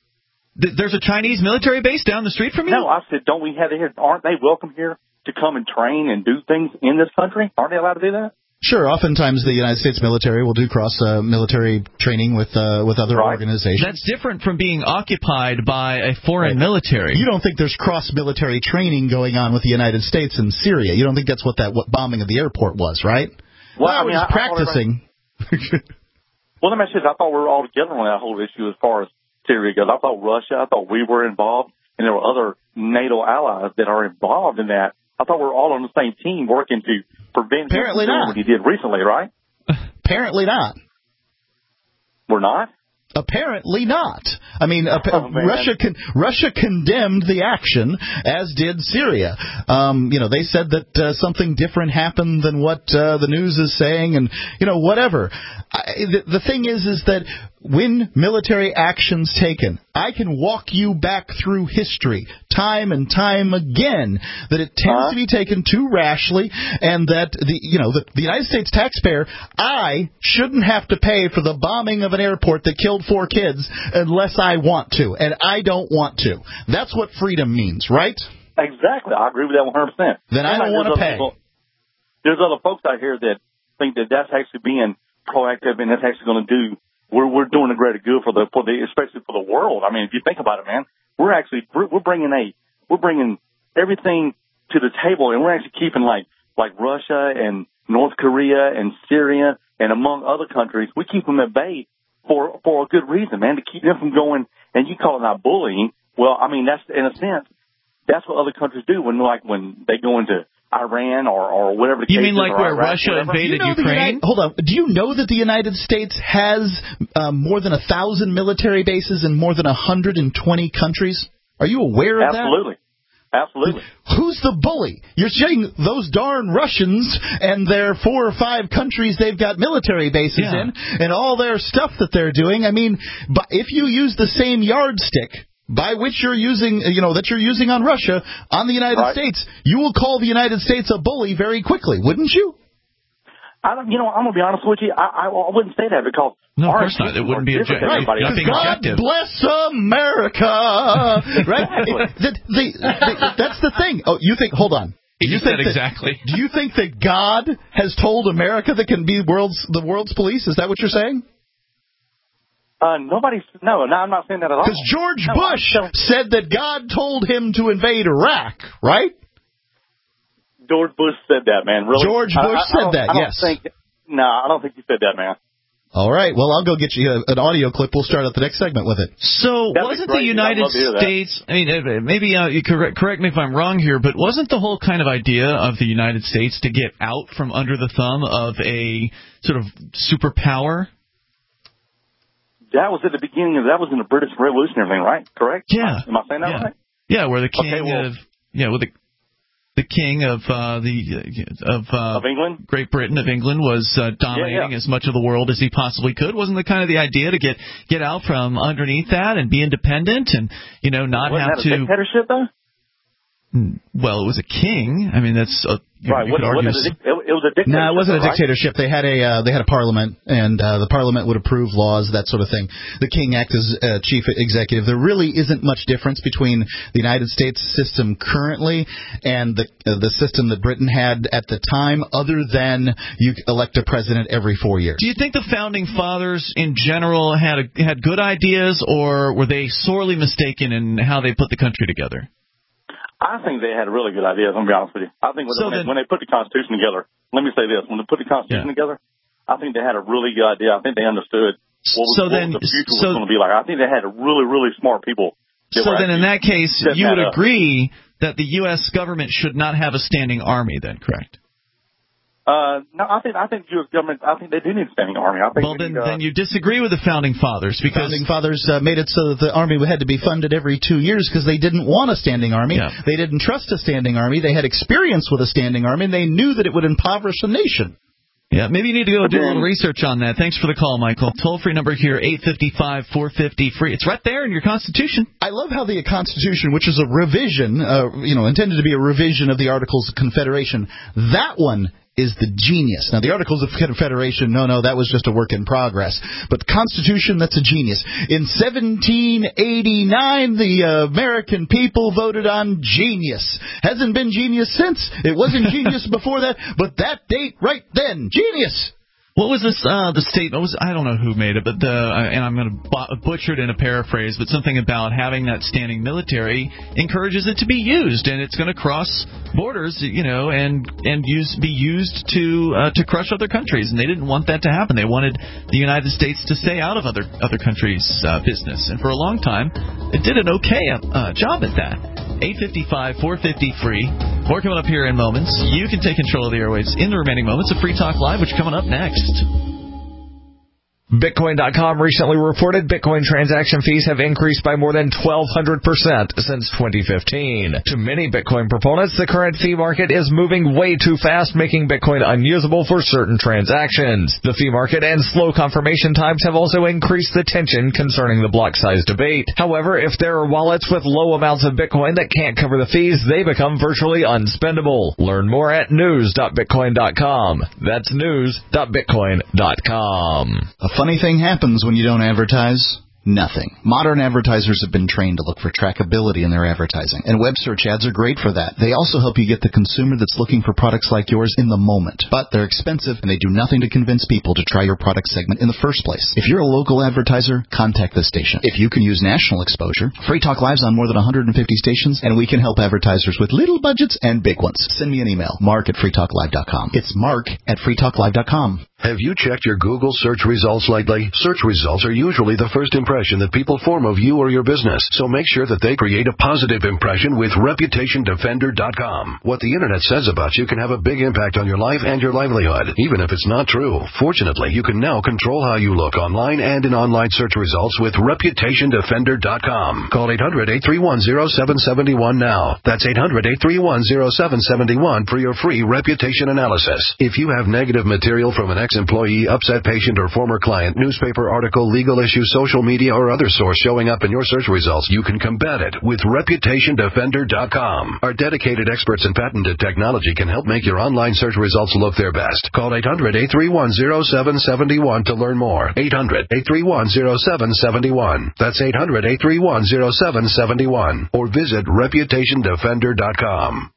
Th- there's a Chinese military base down the street from you? No, I said, don't we have it here? Aren't they welcome here to come and train and do things in this country? Aren't they allowed to do that? Sure. Oftentimes, the United States military will do cross uh, military training with uh, with other right. organizations. That's different from being occupied by a foreign right. military. You don't think there's cross military training going on with the United States in Syria? You don't think that's what that what bombing of the airport was, right? Well, well I mean, we're just I, practicing. I well, let me say this. I thought we were all together on that whole issue as far as Syria goes. I thought Russia. I thought we were involved, and there were other NATO allies that are involved in that. I thought we were all on the same team working to prevent Apparently him from doing not. what he did recently, right? Apparently not. We're not? Apparently not. I mean, uh, oh, Russia con- Russia condemned the action, as did Syria. Um, you know, they said that uh, something different happened than what uh, the news is saying, and you know, whatever. I, the, the thing is, is that when military action's taken, I can walk you back through history, time and time again, that it tends uh-huh. to be taken too rashly, and that the you know the, the United States taxpayer, I shouldn't have to pay for the bombing of an airport that killed four kids unless I want to, and I don't want to. That's what freedom means, right? Exactly. I agree with that one hundred percent. Then I don't want to pay. People, there's other folks out here that think that that's actually being proactive and that's actually going to do. We're we're doing a greater good for the for the especially for the world. I mean, if you think about it, man, we're actually we're, we're bringing a we're bringing everything to the table, and we're actually keeping like like Russia and North Korea and Syria and among other countries. We keep them at bay for for a good reason, man, to keep them from going. And you call it not bullying. Well, I mean, that's in a sense that's what other countries do when like when they go into Iran or, or whatever the you case mean like is, where Iraq, Russia whatever. invaded you know Ukraine? United, hold on. Do you know that the United States has uh, more than a thousand military bases in more than one hundred twenty countries? Are you aware of Absolutely. that? Absolutely. Who's the bully? You're saying those darn Russians and their four or five countries they've got military bases yeah. in and all their stuff that they're doing. I mean, but if you use the same yardstick by which you're using, you know, that you're using on Russia, on the United right. States, you will call the United States a bully very quickly, wouldn't you? I don't, you know, I'm gonna be honest with you. I, I, I wouldn't say that because no, of our course not. It wouldn't be objective. Right. Not being God objective. bless America, right? the, the, the, that's the thing. Oh, you think? Hold on. He you just said that, exactly. Do you think that God has told America that can be world's the world's police? Is that what you're saying? Uh, nobody. No, no, I'm not saying that at all. Because George no, Bush said that God told him to invade Iraq, right? George Bush said that, man. Really? George Bush I, I, said I that. I don't yes. Think, no, I don't think he said that, man. All right. Well, I'll go get you a, an audio clip. We'll start at the next segment with it. So That'd wasn't great, the United States, I mean, maybe uh, you correct, correct me if I'm wrong here, but wasn't the whole kind of idea of the United States to get out from under the thumb of a sort of superpower? That was at the beginning of, that was in the British Revolution and everything, right? Correct? Yeah. Am I saying that yeah. right? Yeah, where the king okay, well, of, yeah, where the the king of uh, the of, uh, of England, Great Britain of England, was uh, dominating yeah, yeah. as much of the world as he possibly could. Wasn't the kind of the idea to get get out from underneath that and be independent and you know not Wasn't have that a to dictatorship though? Well, it was a king. I mean, that's a, you right. know, you could argue. It, it was a dictatorship. No, it wasn't a right? dictatorship. They had a uh, they had a parliament, and uh, the parliament would approve laws, that sort of thing. The king acted as uh, chief executive. There really isn't much difference between the United States system currently and the uh, the system that Britain had at the time, other than you elect a president every four years. Do you think the founding fathers in general had a, had good ideas, or were they sorely mistaken in how they put the country together? I think they had really good ideas. I'm going to be honest with you. I think when, so when, then, they, when they put the Constitution together, let me say this: when they put the Constitution yeah. together, I think they had a really good idea. I think they understood what, was, so what then, the future so, was going to be like. I think they had really, really smart people. So then, in that case, you would that agree that the U S government should not have a standing army, then, correct? Uh, no, I think I think the U S government. I think they do need a standing army. I think well, then, need, uh, then you disagree with the founding fathers because founding fathers uh, made it so that the army had to be funded every two years because they didn't want a standing army. Yeah. They didn't trust a standing army. They had experience with a standing army, and they knew that it would impoverish a nation. Yeah, maybe you need to go do a little research on that. Thanks for the call, Michael. Toll-free number here, eight five five, four five zero, free. It's right there in your Constitution. I love how the Constitution, which is a revision, uh, you know, intended to be a revision of the Articles of Confederation, that one is the genius. Now, the Articles of Confederation, no, no, that was just a work in progress. But the Constitution, that's a genius. In seventeen eighty-nine, the uh, American people voted on genius. Hasn't been genius since. It wasn't genius before that, but that date right then, genius. What was this, uh, the statement? Was, I don't know who made it, but the, uh, and I'm going to butcher it in a paraphrase, but something about having that standing military encourages it to be used, and it's going to cross borders, you know, and and use be used to uh, to crush other countries, and they didn't want that to happen. They wanted the United States to stay out of other other countries' uh, business, and for a long time, it did an okay uh, job at that. eight five five, four five zero, free. More coming up here in moments. You can take control of the airwaves in the remaining moments of Free Talk Live, which is coming up next. Bitcoin dot com recently reported Bitcoin transaction fees have increased by more than twelve hundred percent since twenty fifteen. To many Bitcoin proponents, the current fee market is moving way too fast, making Bitcoin unusable for certain transactions. The fee market and slow confirmation times have also increased the tension concerning the block size debate. However, if there are wallets with low amounts of Bitcoin that can't cover the fees, they become virtually unspendable. Learn more at news dot bitcoin dot com. That's news dot bitcoin dot com. A funny thing happens when you don't advertise. Nothing. Modern advertisers have been trained to look for trackability in their advertising, and web search ads are great for that. They also help you get the consumer that's looking for products like yours in the moment. But they're expensive, and they do nothing to convince people to try your product segment in the first place. If you're a local advertiser, contact this station. If you can use national exposure, Free Talk Live's on more than one hundred fifty stations, and we can help advertisers with little budgets and big ones. Send me an email, mark at free talk live dot com. It's mark at free talk live dot com. Have you checked your Google search results lately? Search results are usually the first impression that people form of you or your business, so make sure that they create a positive impression with reputation defender dot com. What the internet says about you can have a big impact on your life and your livelihood, even if it's not true. Fortunately, you can now control how you look online and in online search results with reputation defender dot com. Call eight hundred, eight three one, zero seven seven one now. That's eight hundred, eight three one, zero seven seven one for your free reputation analysis. If you have negative material from an ex-employee, upset patient, or former client, newspaper article, legal issue, social media, media, or other source showing up in your search results, you can combat it with reputation defender dot com. Our dedicated experts in patented technology can help make your online search results look their best. Call eight hundred, eight three one, zero seven seven one to learn more. eight hundred, eight three one, zero seven seven one. That's eight hundred, eight three one, zero seven seven one. Or visit reputation defender dot com.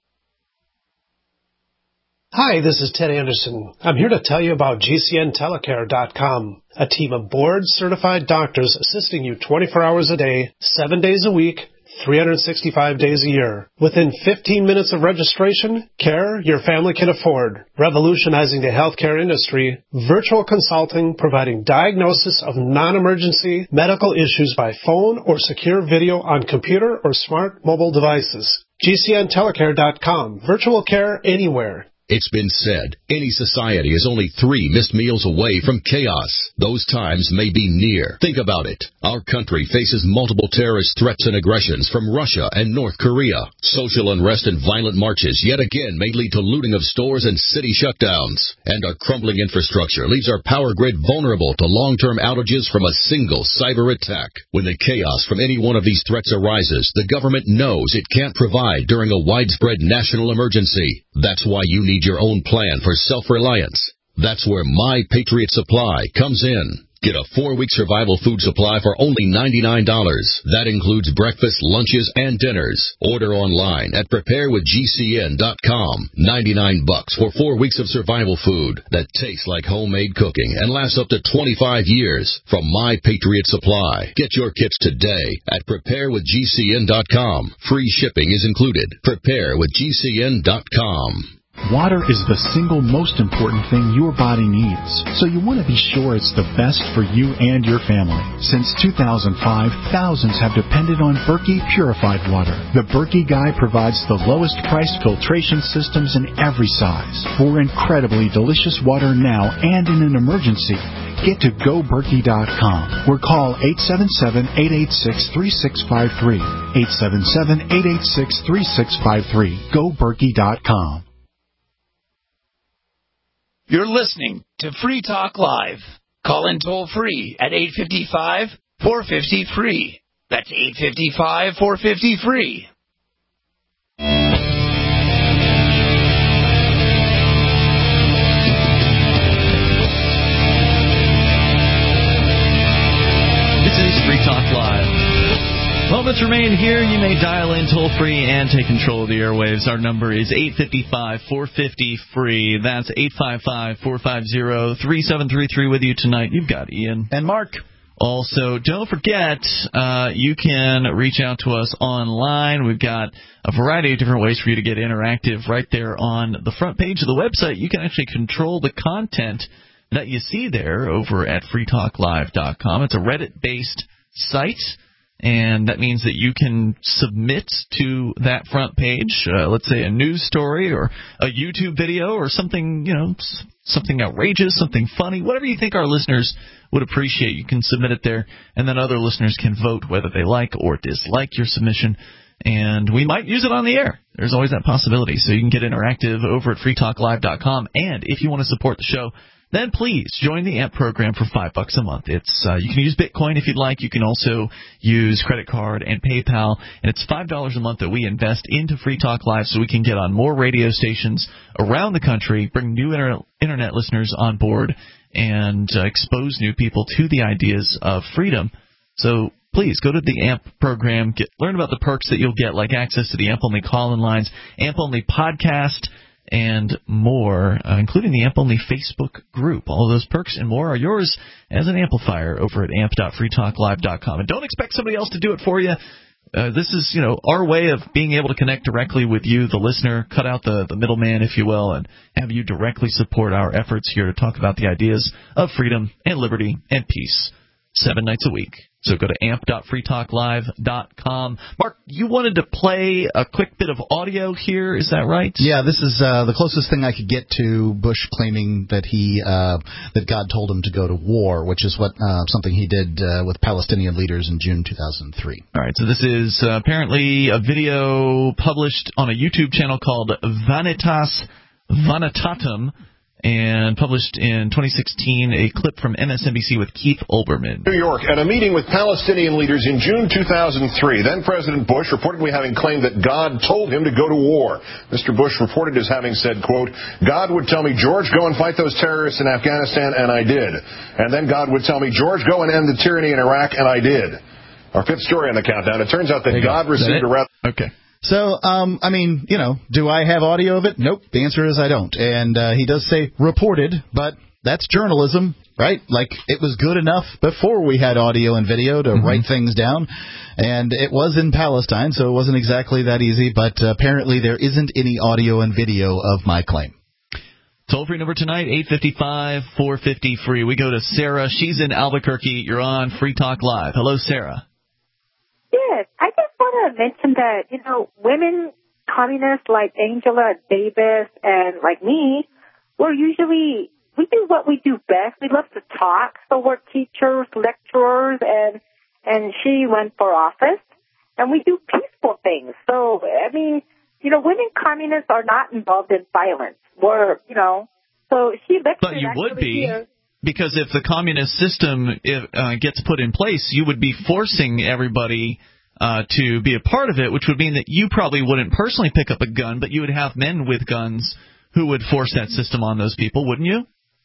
Hi, this is Ted Anderson. I'm here to tell you about G C N telecare dot com, a team of board-certified doctors assisting you twenty-four hours a day, seven days a week, three hundred sixty-five days a year. Within fifteen minutes of registration, care your family can afford. Revolutionizing the healthcare industry, virtual consulting providing diagnosis of non-emergency medical issues by phone or secure video on computer or smart mobile devices. G C N telecare dot com. Virtual care anywhere. It's been said, any society is only three missed meals away from chaos. Those times may be near. Think about it. Our country faces multiple terrorist threats and aggressions from Russia and North Korea. Social unrest and violent marches yet again may lead to looting of stores and city shutdowns. And our crumbling infrastructure leaves our power grid vulnerable to long-term outages from a single cyber attack. When the chaos from any one of these threats arises, the government knows it can't provide during a widespread national emergency. That's why you need your own plan for self-reliance. That's where My Patriot Supply comes in. Get a four-week survival food supply for only ninety-nine dollars. That includes breakfast, lunches, and dinners. Order online at prepare with G C N dot com. ninety-nine bucks for four weeks of survival food that tastes like homemade cooking and lasts up to twenty-five years from My Patriot Supply. Get your kits today at prepare with G C N dot com. Free shipping is included. prepare with G C N dot com. Water is the single most important thing your body needs, so you want to be sure it's the best for you and your family. Since two thousand five, thousands have depended on Berkey purified water. The Berkey Guy provides the lowest priced filtration systems in every size. For incredibly delicious water now and in an emergency, get to go berkey dot com or call eight seven seven, eight eight six, three six five three. eight seven seven, eight eight six, three six five three. go berkey dot com. You're listening to Free Talk Live. Call in toll free at eight five five, four five zero, free. That's eight five five, four five zero, free. This is Free Talk Live. Moments remain here. You may dial in toll-free and take control of the airwaves. Our number is eight five five, four five zero, free. That's eight five five, four five zero, three seven three three with you tonight. You've got Ian. And Mark. Also, don't forget, uh, you can reach out to us online. We've got a variety of different ways for you to get interactive right there on the front page of the website. You can actually control the content that you see there over at free talk live dot com. It's a Reddit-based site. And that means that you can submit to that front page, uh, let's say a news story or a YouTube video or something, you know, something outrageous, something funny, whatever you think our listeners would appreciate. You can submit it there, and then other listeners can vote whether they like or dislike your submission. And we might use it on the air. There's always that possibility. So you can get interactive over at free talk live dot com. And if you want to support the show, then please join the A M P program for five bucks a month. It's uh, you can use Bitcoin if you'd like. You can also use credit card and PayPal, and it's five dollars a month that we invest into Free Talk Live so we can get on more radio stations around the country, bring new inter- internet listeners on board, and uh, expose new people to the ideas of freedom. So please go to the A M P program, get, learn about the perks that you'll get, like access to the A M P-only call-in lines, A M P-only podcast, and more, uh, including the A M P-only Facebook group. All of those perks and more are yours as an amplifier over at amp dot free talk live dot com. And don't expect somebody else to do it for you. Uh, this is, you know, our way of being able to connect directly with you, the listener, cut out the, the middleman, if you will, and have you directly support our efforts here to talk about the ideas of freedom and liberty and peace seven nights a week. So go to amp dot free talk live dot com. Mark, you wanted to play a quick bit of audio here, is that right? Yeah, this is uh, the closest thing I could get to Bush claiming that he uh, that God told him to go to war, which is what uh, something he did uh, with Palestinian leaders in June two thousand three. All right, so this is uh, apparently a video published on a YouTube channel called Vanitas Vanitatum. and published in twenty sixteen a clip from M S N B C with Keith Olbermann. New York at a meeting with Palestinian leaders in June two thousand three. Then President Bush reportedly having claimed that God told him to go to war. Mister Bush reported as having said, quote, God would tell me, George, go and fight those terrorists in Afghanistan, and I did. And then God would tell me, George, go and end the tyranny in Iraq, and I did. Our fifth story on the countdown. It turns out that God received a rather... Okay. So, um, I mean, you know, do I have audio of it? Nope. The answer is I don't. And uh, he does say reported, but that's journalism, right? Like, it was good enough before we had audio and video to mm-hmm. write things down. And it was in Palestine, so it wasn't exactly that easy. But uh, apparently there isn't any audio and video of my claim. Toll-free number tonight, eight five five, four five zero, free. We go to Sarah. She's in Albuquerque. You're on Free Talk Live. Hello, Sarah. Yes, I just want to mention that, you know, women communists like Angela Davis and like me, we're usually, we do what we do best. We love to talk. So we're teachers, lecturers, and, and she went for office. And we do peaceful things. So, I mean, you know, women communists are not involved in violence. We're, you know, so she lectured. But you would be. Here. Because if the communist system if, uh, gets put in place, you would be forcing everybody uh, to be a part of it, which would mean that you probably wouldn't personally pick up a gun, but you would have men with guns who would force that system on those people, wouldn't you?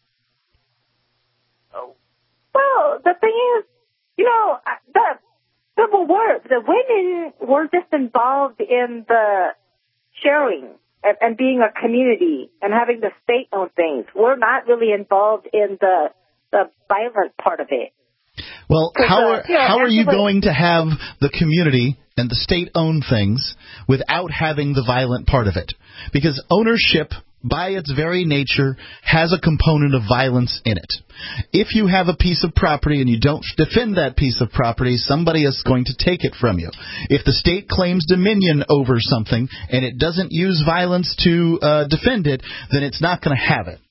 Well, the thing is, you know, the the word the women were just involved in the sharing and, and being a community and having the state own things. We're not really involved in the the violent part of it. Well, how are, uh, yeah, how are you actually, going to have the community and the state own things without having the violent part of it? Because ownership, by its very nature, has a component of violence in it. If you have a piece of property and you don't defend that piece of property, somebody is going to take it from you. If the state claims dominion over something and it doesn't use violence to uh, defend it, then it's not going to have it.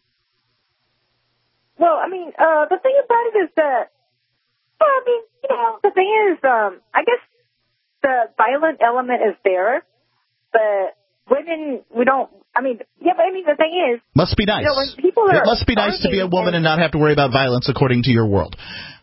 Well, I mean, uh, the thing about it is that, well, I mean, you know, the thing is, um, I guess the violent element is there, but women, we don't, I mean, yeah, but I mean, the thing is... Must be nice. You know, when people are it must be nice to be a woman and not have to worry about violence according to your world.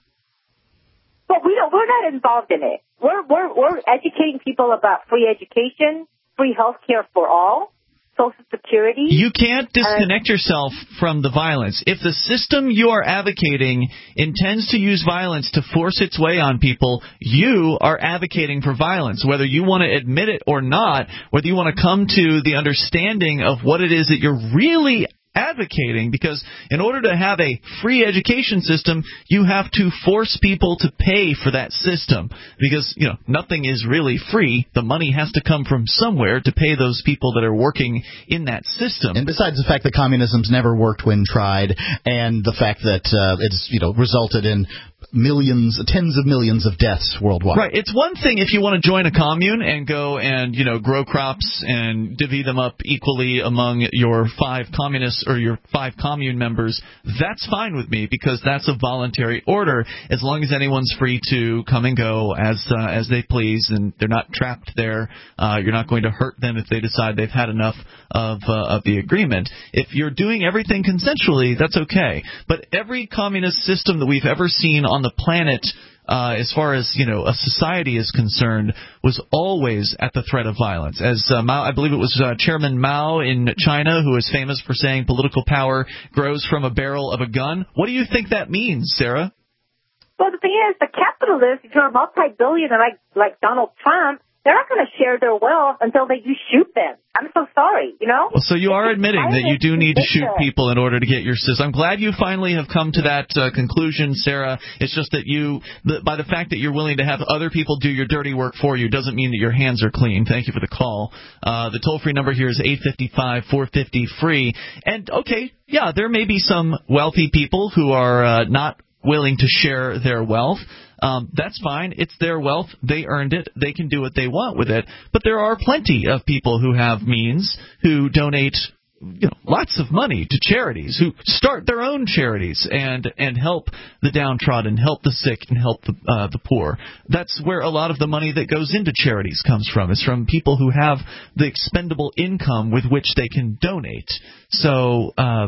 But we don't, we're not involved in it. We're, we're, we're educating people about free education, free health care for all, Social Security. You can't disconnect uh, yourself from the violence. If the system you are advocating intends to use violence to force its way on people, you are advocating for violence. Whether you want to admit it or not, whether you want to come to the understanding of what it is that you're really advocating, because in order to have a free education system, you have to force people to pay for that system, because, you know, nothing is really free. The money has to come from somewhere to pay those people that are working in that system. And besides the fact that communism's never worked when tried, and the fact that uh, it's, you know, resulted in millions, tens of millions of deaths worldwide. Right. It's one thing if you want to join a commune and go and, you know, grow crops and divvy them up equally among your five communists or your five commune members. That's fine with me, because that's a voluntary order, as long as anyone's free to come and go as uh, as they please, and they're not trapped there. Uh, you're not going to hurt them if they decide they've had enough of uh, of the agreement. If you're doing everything consensually, that's okay. But every communist system that we've ever seen on the planet, uh, as far as, you know, a society is concerned, was always at the threat of violence. As uh, Mao, I believe it was uh, Chairman Mao in China, who is famous for saying political power grows from a barrel of a gun. What do you think that means, Sarah? Well, the thing is, the capitalists, if you're a multi-billionaire like, like Donald Trump, they're not going to share their wealth until they you shoot them. I'm so sorry, you know? Well, so you are admitting that you do need to shoot people in order to get your system. I'm glad you finally have come to that uh, conclusion, Sarah. It's just that you, the, by the fact that you're willing to have other people do your dirty work for you, doesn't mean that your hands are clean. Thank you for the call. Uh, the toll-free number here is eight five five, four five zero, free. And, okay, yeah, there may be some wealthy people who are uh, not willing to share their wealth. Um, that's fine. It's their wealth. They earned it. They can do what they want with it. But there are plenty of people who have means, who donate, you know, lots of money to charities, who start their own charities and and help the downtrodden, help the sick, and help the uh, the poor. That's where a lot of the money that goes into charities comes from. It's from people who have the expendable income with which they can donate. So, uh,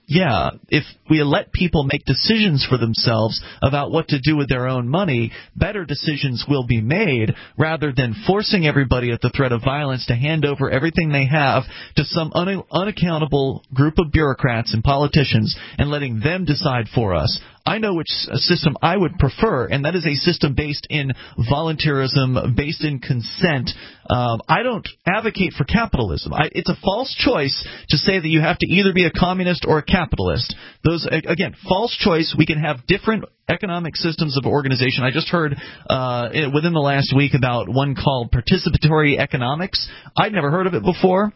yeah, if we let people make decisions for themselves about what to do with their own money, better decisions will be made rather than forcing everybody at the threat of violence to hand over everything they have to some un- unaccountable group of bureaucrats and politicians and letting them decide for us. I know which system I would prefer, and that is a system based in voluntarism, based in consent. Um, I don't advocate for capitalism. I, it's a false choice to say that you have to either be a communist or a capitalist. Those, again, false choice. We can have different economic systems of organization. I just heard uh, within the last week about one called participatory economics. I'd never heard of it before.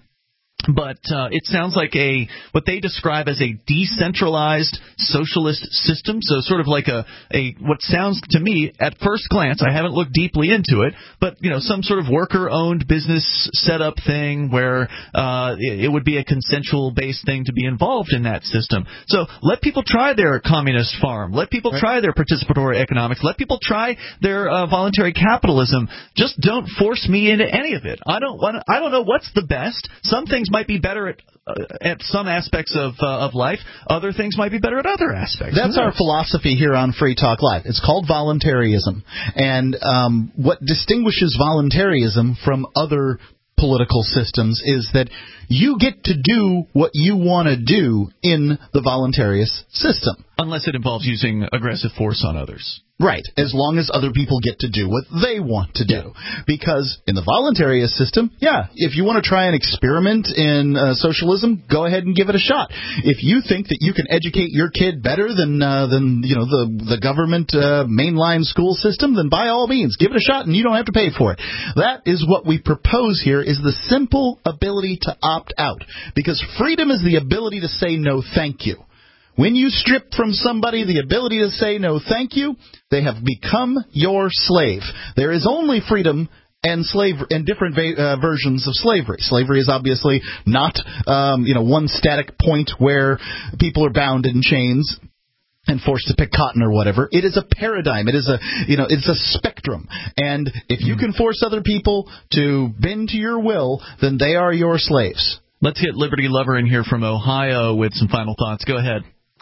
But uh, it sounds like a what they describe as a decentralized socialist system. So sort of like a, a what sounds to me at first glance, I haven't looked deeply into it, but you know, some sort of worker-owned business setup thing where uh, it, it would be a consensual-based thing to be involved in that system. So let people try their communist farm. Let people right. try their participatory economics. Let people try their uh, voluntary capitalism. Just don't force me into any of it. I don't want. I don't know what's the best. Some things might be better at uh, at some aspects of uh, of life. Other things might be better at other aspects. That's our philosophy here on Free Talk Live. It's called voluntarism. And um, what distinguishes voluntarism from other political systems is that you get to do what you want to do in the voluntarist system. Unless it involves using aggressive force on others. Right, as long as other people get to do what they want to do. Yeah. Because in the voluntarist system, yeah, if you want to try an experiment in uh, socialism, go ahead and give it a shot. If you think that you can educate your kid better than uh, than you know the the government uh, mainline school system, then by all means, give it a shot and you don't have to pay for it. That is what we propose here, is the simple ability to opt out. Because freedom is the ability to say no thank you. When you strip from somebody the ability to say no thank you, they have become your slave. There is only freedom and slavery and different va- uh, versions of slavery. Slavery is obviously not um, you know one static point where people are bound in chains and forced to pick cotton or whatever. It is a paradigm. It is a you know it's a spectrum. And if you can force other people to bend to your will, then they are your slaves. Let's get Liberty Lover in here from Ohio with some final thoughts. Go ahead.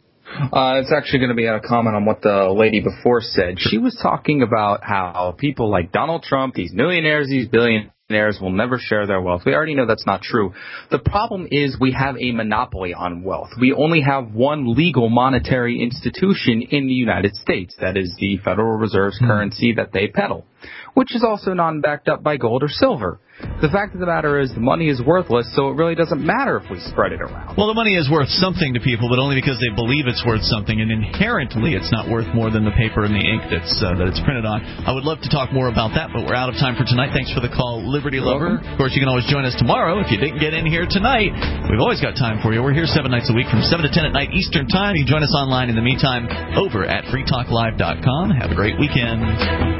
Uh, it's actually going to be a comment on what the lady before said. She was talking about how people like Donald Trump, these millionaires, these billionaires will never share their wealth. We already know that's not true. The problem is we have a monopoly on wealth. We only have one legal monetary institution in the United States. That is the Federal Reserve's mm-hmm. currency that they peddle, which is also non-backed up by gold or silver. The fact of the matter is the money is worthless, so it really doesn't matter if we spread it around. Well, the money is worth something to people, but only because they believe it's worth something, and inherently it's not worth more than the paper and the ink that's uh, that it's printed on. I would love to talk more about that, but we're out of time for tonight. Thanks for the call, Liberty Lover. Of course, you can always join us tomorrow if you didn't get in here tonight. We've always got time for you. We're here seven nights a week from seven to ten at night Eastern Time. You can join us online in the meantime over at free talk live dot com. Have a great weekend.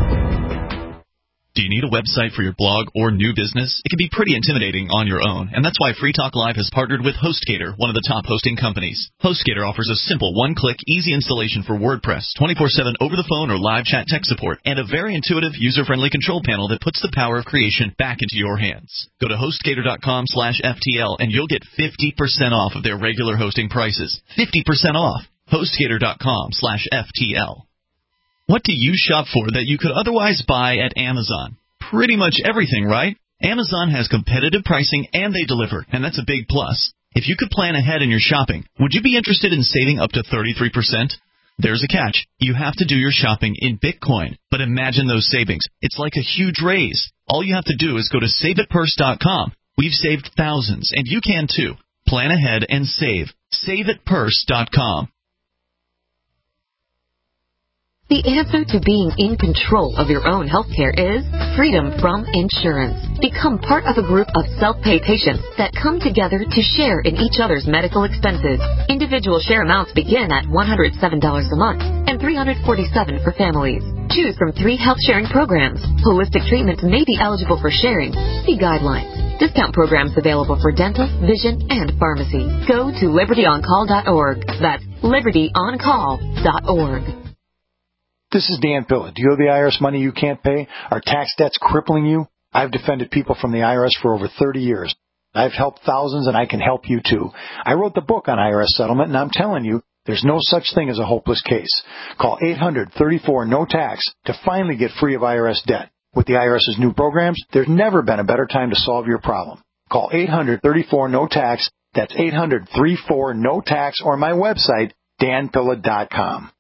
Do you need a website for your blog or new business? It can be pretty intimidating on your own, and that's why Free Talk Live has partnered with HostGator, one of the top hosting companies. HostGator offers a simple one-click, easy installation for WordPress, twenty-four seven over-the-phone or live chat tech support, and a very intuitive, user-friendly control panel that puts the power of creation back into your hands. Go to HostGator dot com slash F T L, and you'll get fifty percent off of their regular hosting prices. fifty percent off. HostGator dot com slash F T L. What do you shop for that you could otherwise buy at Amazon? Pretty much everything, right? Amazon has competitive pricing and they deliver, and that's a big plus. If you could plan ahead in your shopping, would you be interested in saving up to thirty-three percent? There's a catch. You have to do your shopping in Bitcoin. But imagine those savings. It's like a huge raise. All you have to do is go to save it purse dot com. We've saved thousands, and you can too. Plan ahead and save. save it purse dot com. The answer to being in control of your own healthcare is freedom from insurance. Become part of a group of self-pay patients that come together to share in each other's medical expenses. Individual share amounts begin at one hundred seven dollars a month and three hundred forty-seven dollars for families. Choose from three health sharing programs. Holistic treatments may be eligible for sharing. See guidelines. Discount programs available for dental, vision, and pharmacy. Go to liberty on call dot org. That's liberty on call dot org. This is Dan Pilla. Do you owe the I R S money you can't pay? Are tax debts crippling you? I've defended people from the I R S for over thirty years. I've helped thousands, and I can help you too. I wrote the book on I R S settlement, and I'm telling you, there's no such thing as a hopeless case. Call eight hundred, thirty-four, no tax to finally get free of I R S debt. With the IRS's new programs, there's never been a better time to solve your problem. Call eight hundred, thirty-four, no tax. That's eight hundred, thirty-four, no tax, or my website, dan pilla dot com.